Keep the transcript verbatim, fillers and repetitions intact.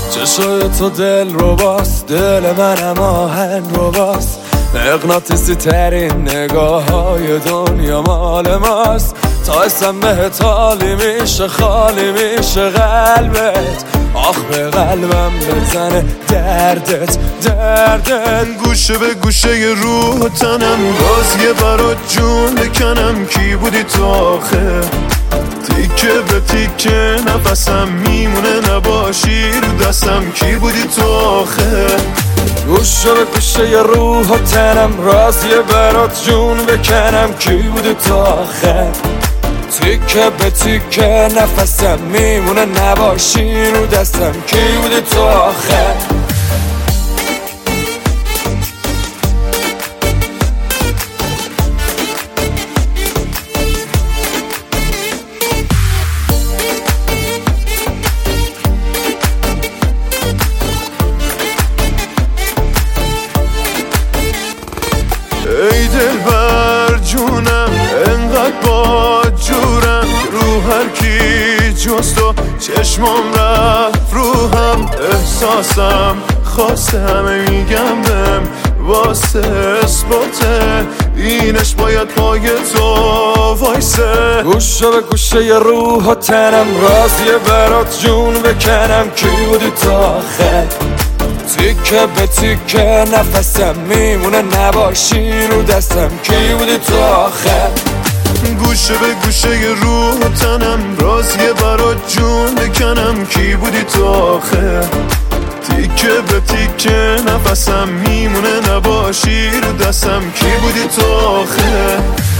چشای تو دل رو باز، دل منم آهن رو باز، مغناطیسی ترین نگاه های دنیا مال ماست. تا اسم بهت حالی میشه، خالی میشه قلبت، آخ به قلبم بزنه دردت دردت. گوشه به گوشه ی روح و تنم، باز یه برات جون بکنم. کی بودی تو آخه؟ تیکه به تیکه نفسم میمونه، نباشی رو دستم. کی بودی تو آخه؟ گوشه به گوشه ی روح و تنم، راز یه برات جون بکنم. کی بودی تو آخه؟ تیکه به تیکه نفسم میمونه، نباشی رو دستم. کی بودی تو آخه؟ ای دلبر جونم، انقدر با جورم، رو هر کی جز تو چشمام رفت رو هم. احساسم خواسته همه میگم بهم، واسه اثباته اینش باید پای تو وایسه. گوشه به گوشه ی روح و تنم، راز یه برات جون بکنم. کی بودی تو آخه؟ تیکه به تیکه نفسم میمونه، نباشی رو دستم. کی بودی تو آخه؟ گوشه به گوشه ی روح و تنم، راز یه برات جون بکنم. کی بودی تو آخه؟ تیکه به تیکه نفسم میمونه، نباشی رو دستم. کی بودی تو آخه؟